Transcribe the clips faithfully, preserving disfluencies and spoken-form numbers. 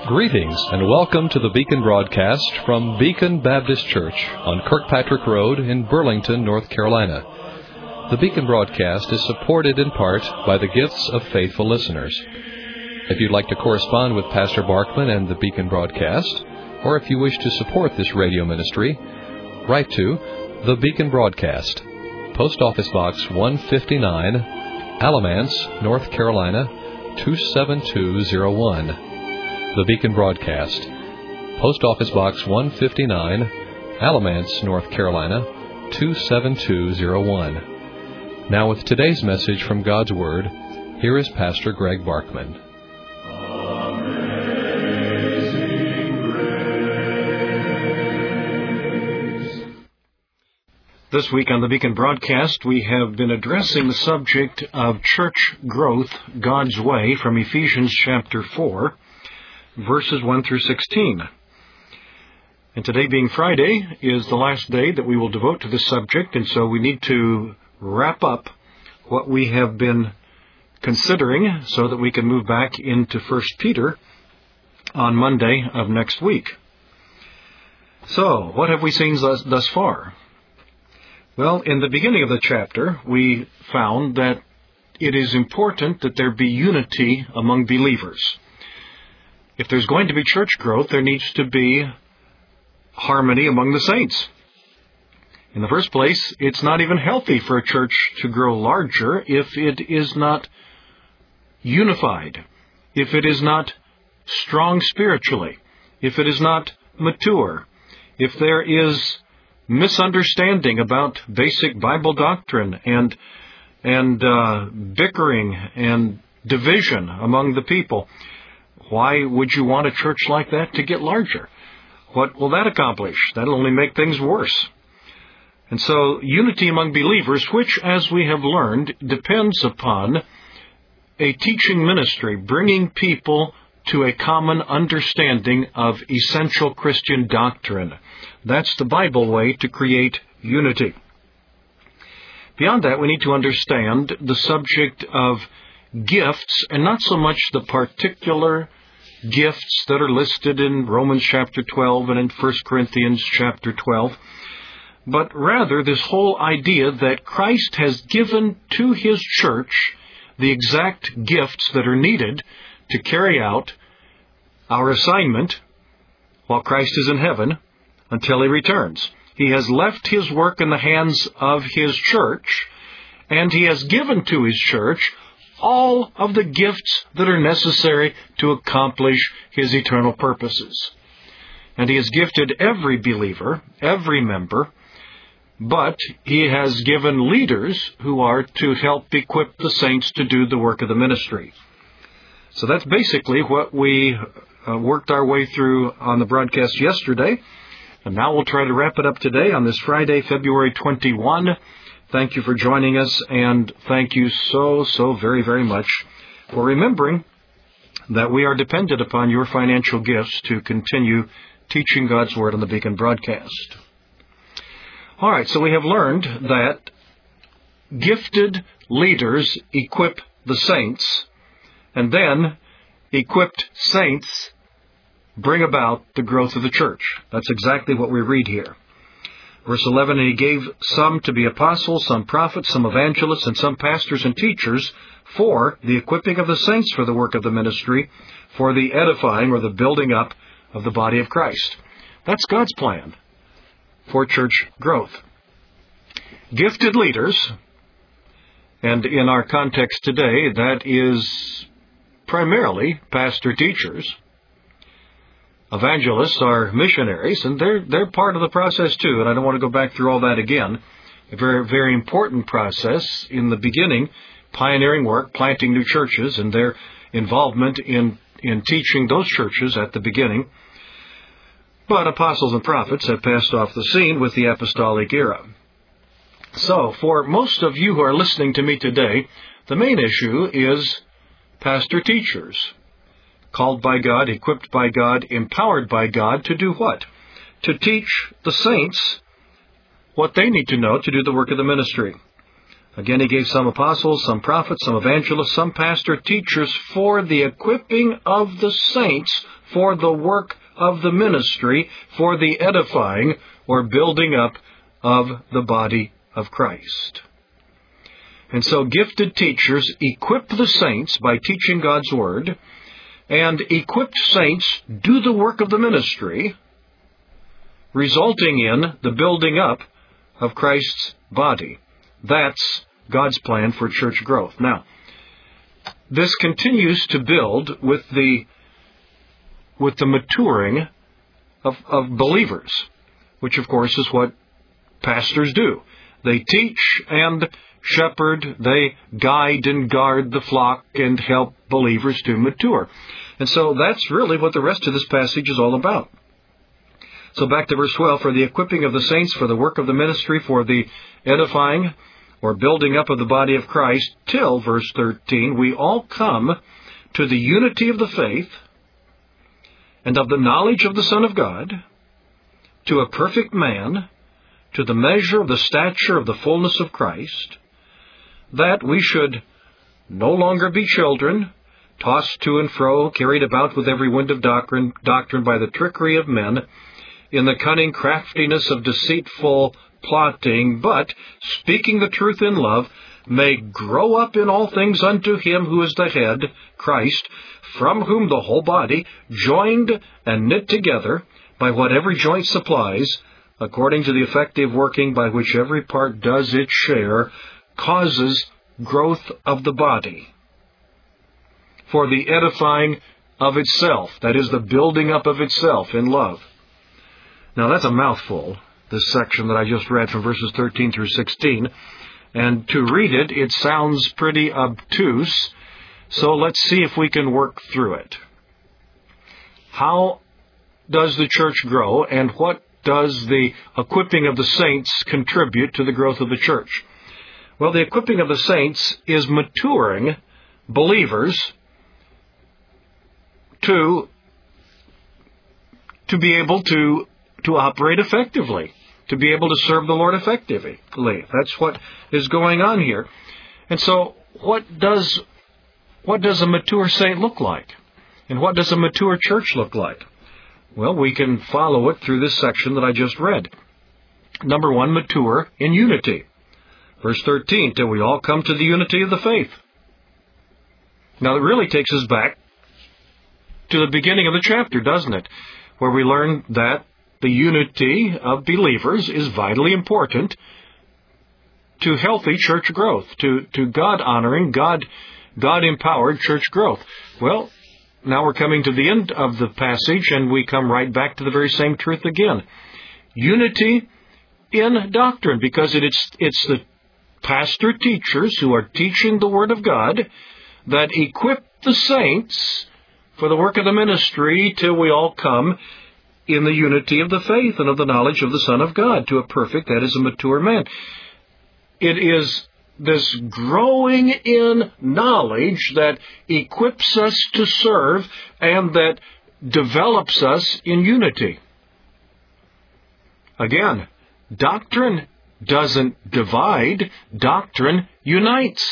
Greetings and welcome to the Beacon broadcast from Beacon Baptist Church on Kirkpatrick Road in Burlington, North Carolina. The Beacon broadcast is supported in part by the gifts of faithful listeners. If you'd like to correspond with Pastor Barkman and the Beacon broadcast, or if you wish to support this radio ministry, write to The Beacon Broadcast, Post Office Box one fifty-nine, Alamance, North Carolina, two seven two zero one. The Beacon Broadcast, Post Office Box one fifty-nine, Alamance, North Carolina, two seven two zero one. Now with today's message from God's Word, here is Pastor Greg Barkman. This week on the Beacon Broadcast, we have been addressing the subject of church growth God's way from Ephesians chapter four. Verses one through sixteen. And today being Friday is the last day that we will devote to this subject, and so we need to wrap up what we have been considering so that we can move back into First Peter on Monday of next week. So, what have we seen thus, thus far? Well, in the beginning of the chapter, we found that it is important that there be unity among believers. If there's going to be church growth, there needs to be harmony among the saints. In the first place, it's not even healthy for a church to grow larger if it is not unified, if it is not strong spiritually, if it is not mature, if there is misunderstanding about basic Bible doctrine and and uh, bickering and division among the people. Why would you want a church like that to get larger? What will that accomplish? That'll only make things worse. And so unity among believers, which, as we have learned, depends upon a teaching ministry, bringing people to a common understanding of essential Christian doctrine. That's the Bible way to create unity. Beyond that, we need to understand the subject of gifts, and not so much the particular gifts that are listed in Romans chapter twelve and in First Corinthians chapter twelve, but rather this whole idea that Christ has given to His church the exact gifts that are needed to carry out our assignment while Christ is in heaven until He returns. He has left His work in the hands of His church, and He has given to His church all of the gifts that are necessary to accomplish His eternal purposes. And He has gifted every believer, every member, but He has given leaders who are to help equip the saints to do the work of the ministry. So that's basically what we uh, worked our way through on the broadcast yesterday. And now we'll try to wrap it up today on this Friday, February twenty-first. Thank you for joining us, and thank you so, so very, very much for remembering that we are dependent upon your financial gifts to continue teaching God's Word on the Beacon broadcast. All right, so we have learned that gifted leaders equip the saints, and then equipped saints bring about the growth of the church. That's exactly what we read here. Verse eleven, and He gave some to be apostles, some prophets, some evangelists, and some pastors and teachers for the equipping of the saints for the work of the ministry, for the edifying or the building up of the body of Christ. That's God's plan for church growth. Gifted leaders, and in our context today, that is primarily pastor-teachers. Evangelists are missionaries, and they're they're part of the process too, and I don't want to go back through all that again. A very, very important process in the beginning, pioneering work, planting new churches, and their involvement in, in teaching those churches at the beginning. But apostles and prophets have passed off the scene with the apostolic era. So, for most of you who are listening to me today, the main issue is pastor-teachers. Called by God, equipped by God, empowered by God to do what? To teach the saints what they need to know to do the work of the ministry. Again, he gave some apostles, some prophets, some evangelists, some pastor teachers for the equipping of the saints for the work of the ministry, for the edifying or building up of the body of Christ. And so gifted teachers equip the saints by teaching God's Word, and equipped saints do the work of the ministry, resulting in the building up of Christ's body. That's God's plan for church growth. Now, this continues to build with the with the maturing of, of believers, which of course is what pastors do. They teach and shepherd, they guide and guard the flock and help believers to mature. And so that's really what the rest of this passage is all about. So back to verse twelve, for the equipping of the saints, for the work of the ministry, for the edifying or building up of the body of Christ, till, verse thirteen, we all come to the unity of the faith and of the knowledge of the Son of God, to a perfect man, to the measure of the stature of the fullness of Christ, that we should no longer be children, tossed to and fro, carried about with every wind of doctrine, doctrine by the trickery of men, in the cunning craftiness of deceitful plotting, but, speaking the truth in love, may grow up in all things unto Him who is the head, Christ, from whom the whole body, joined and knit together by what every joint supplies, according to the effective working by which every part does its share, causes growth of the body for the edifying of itself, that is, the building up of itself in love. Now that's a mouthful, this section that I just read from verses thirteen through sixteen, and to read it, it sounds pretty obtuse, so let's see if we can work through it. How does the church grow, and what does the equipping of the saints contribute to the growth of the church? Well, the equipping of the saints is maturing believers to, to be able to, to operate effectively, to be able to serve the Lord effectively. That's what is going on here. And so, what does, what does a mature saint look like? And what does a mature church look like? Well, we can follow it through this section that I just read. Number one, mature in unity. Verse thirteen, till we all come to the unity of the faith. Now, it really takes us back to the beginning of the chapter, doesn't it? Where we learn that the unity of believers is vitally important to healthy church growth, to, to God-honoring, God, God-empowered church growth. Well, now we're coming to the end of the passage, and we come right back to the very same truth again. Unity in doctrine, because it, it's, it's the pastor teachers who are teaching the Word of God that equip the saints for the work of the ministry till we all come in the unity of the faith and of the knowledge of the Son of God, to a perfect, that is, a mature man. It is this growing in knowledge that equips us to serve and that develops us in unity. Again, doctrine doesn't divide, doctrine unites.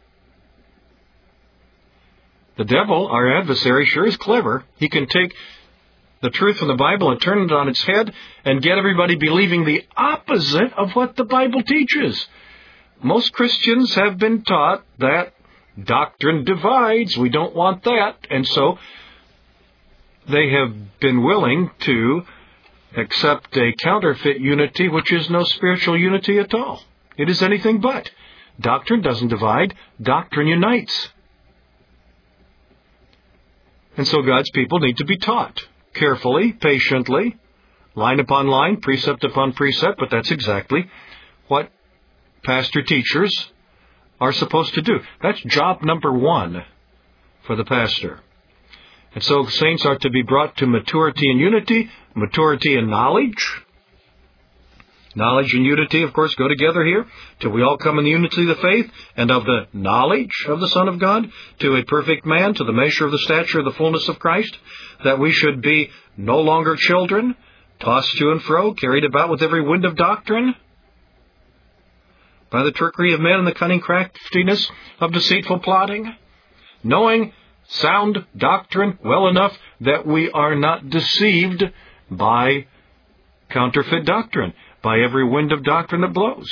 The devil, our adversary, sure is clever. He can take the truth from the Bible and turn it on its head and get everybody believing the opposite of what the Bible teaches. Most Christians have been taught that doctrine divides. We don't want that. And so they have been willing to accept a counterfeit unity, which is no spiritual unity at all. It is anything but. Doctrine doesn't divide. Doctrine unites. And so God's people need to be taught carefully, patiently, line upon line, precept upon precept, but that's exactly what pastor teachers are supposed to do. That's job number one for the pastor. And so saints are to be brought to maturity in unity, maturity in knowledge. Knowledge and unity, of course, go together here, till we all come in the unity of the faith and of the knowledge of the Son of God, to a perfect man, to the measure of the stature of the fullness of Christ, that we should be no longer children, tossed to and fro, carried about with every wind of doctrine, by the trickery of men and the cunning craftiness of deceitful plotting, knowing sound doctrine well enough that we are not deceived by counterfeit doctrine, by every wind of doctrine that blows.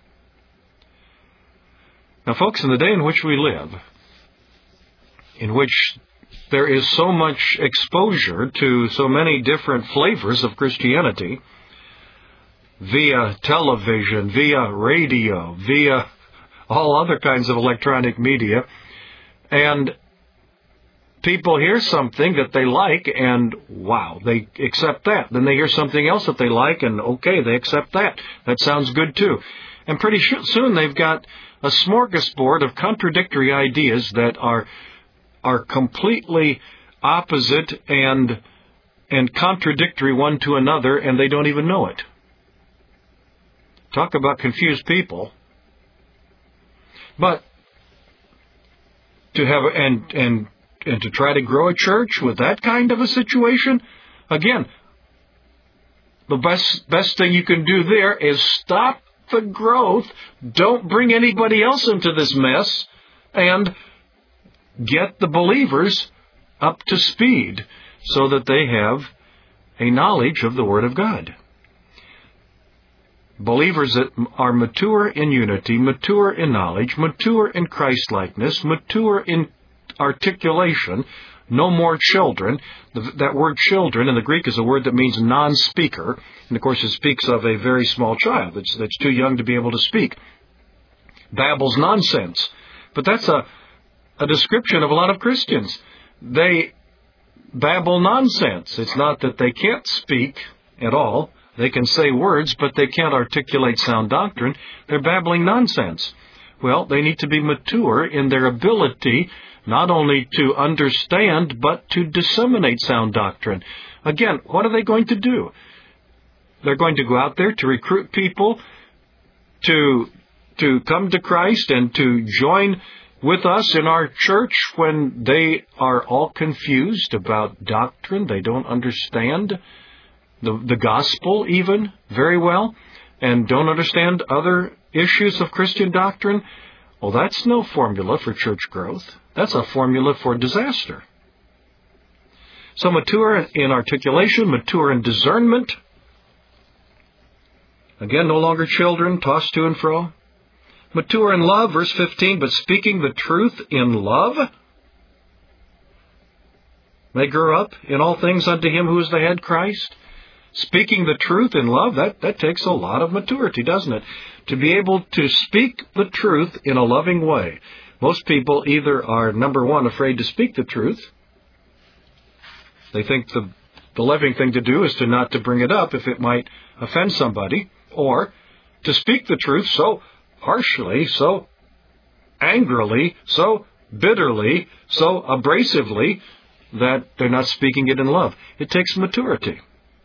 Now, folks, in the day in which we live, in which there is so much exposure to so many different flavors of Christianity, via television, via radio, via all other kinds of electronic media, and people hear something that they like, and wow, they accept that. Then they hear something else that they like, and okay, they accept that. That sounds good too. And pretty soon they've got a smorgasbord of contradictory ideas that are are completely opposite and and contradictory one to another, and they don't even know it. Talk about confused people. But to have and and and to try to grow a church with that kind of a situation, again, the best best thing you can do there is stop the growth. Don't bring anybody else into this mess, and get the believers up to speed so that they have a knowledge of the Word of God. Believers that are mature in unity, mature in knowledge, mature in Christ-likeness, mature in articulation, no more children. That word children in the Greek is a word that means non-speaker. And of course it speaks of a very small child that's, that's too young to be able to speak. Babbles nonsense. But that's a, a description of a lot of Christians. They babble nonsense. It's not that they can't speak at all. They can say words, but they can't articulate sound doctrine. They're babbling nonsense. Well, they need to be mature in their ability not only to understand, but to disseminate sound doctrine. Again, what are they going to do? They're going to go out there to recruit people to, to come to Christ and to join with us in our church when they are all confused about doctrine. They don't understand the, the gospel even very well, and don't understand other issues of Christian doctrine. Well, that's no formula for church growth. That's a formula for disaster. So mature in articulation, mature in discernment. Again, no longer children, tossed to and fro. Mature in love, verse fifteen, but speaking the truth in love. They grow up in all things unto Him who is the head, Christ. Speaking the truth in love, that, that takes a lot of maturity, doesn't it? To be able to speak the truth in a loving way. Most people either are, number one, afraid to speak the truth. They think the, the loving thing to do is to not to bring it up if it might offend somebody, or to speak the truth so harshly, so angrily, so bitterly, so abrasively that they're not speaking it in love. It takes maturity.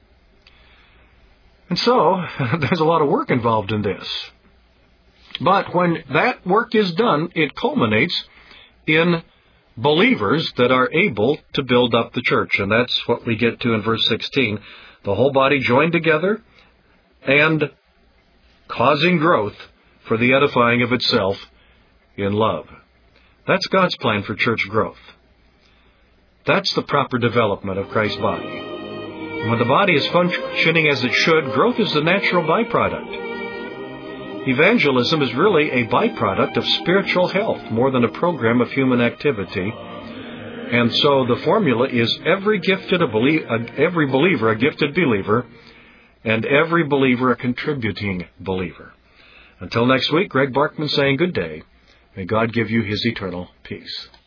And so, there's a lot of work involved in this. But when that work is done, it culminates in believers that are able to build up the church. And that's what we get to in verse sixteen. The whole body joined together and causing growth for the edifying of itself in love. That's God's plan for church growth. That's the proper development of Christ's body. When the body is functioning as it should, growth is the natural byproduct. Evangelism is really a byproduct of spiritual health more than a program of human activity. And so the formula is every gifted a belie- every believer a gifted believer, and every believer a contributing believer. Until next week, Greg Barkman saying good day. May God give you His eternal peace.